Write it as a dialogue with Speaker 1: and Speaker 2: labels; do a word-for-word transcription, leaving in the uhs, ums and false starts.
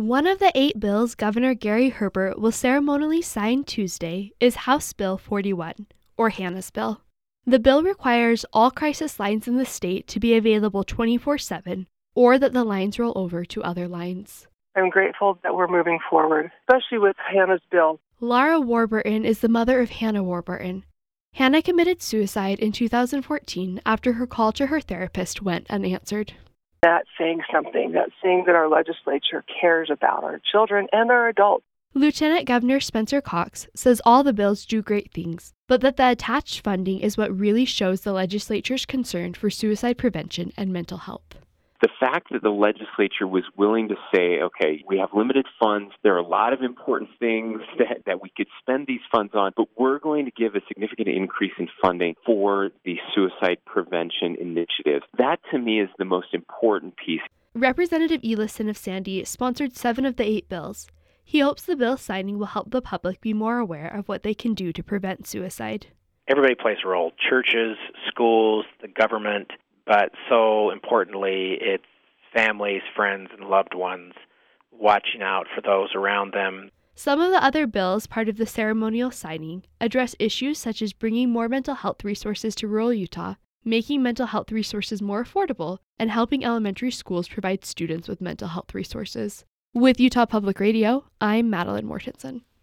Speaker 1: One of the eight bills Governor Gary Herbert will ceremonially sign Tuesday is House Bill forty-one, or Hannah's Bill. The bill requires all crisis lines in the state to be available twenty-four seven, or that the lines roll over to other lines.
Speaker 2: I'm grateful that we're moving forward, especially with Hannah's Bill.
Speaker 1: Laura Warburton is the mother of Hannah Warburton. Hannah committed suicide in two thousand fourteen after her call to her therapist went unanswered.
Speaker 2: That's saying something. That's saying that our legislature cares about our children and our adults.
Speaker 1: Lieutenant Governor Spencer Cox says all the bills do great things, but that the attached funding is what really shows the legislature's concern for suicide prevention and mental health.
Speaker 3: The fact that the legislature was willing to say, okay, we have limited funds, there are a lot of important things that, that we could spend these funds on, but we're going to give a significant increase in funding for the suicide prevention initiatives. That, to me, is the most important piece.
Speaker 1: Representative Ellison of Sandy sponsored seven of the eight bills. He hopes the bill signing will help the public be more aware of what they can do to prevent suicide.
Speaker 4: Everybody plays a role, churches, schools, the government. But so importantly, it's families, friends, and loved ones watching out for those around them.
Speaker 1: Some of the other bills part of the ceremonial signing address issues such as bringing more mental health resources to rural Utah, making mental health resources more affordable, and helping elementary schools provide students with mental health resources. With Utah Public Radio, I'm Madeline Mortensen.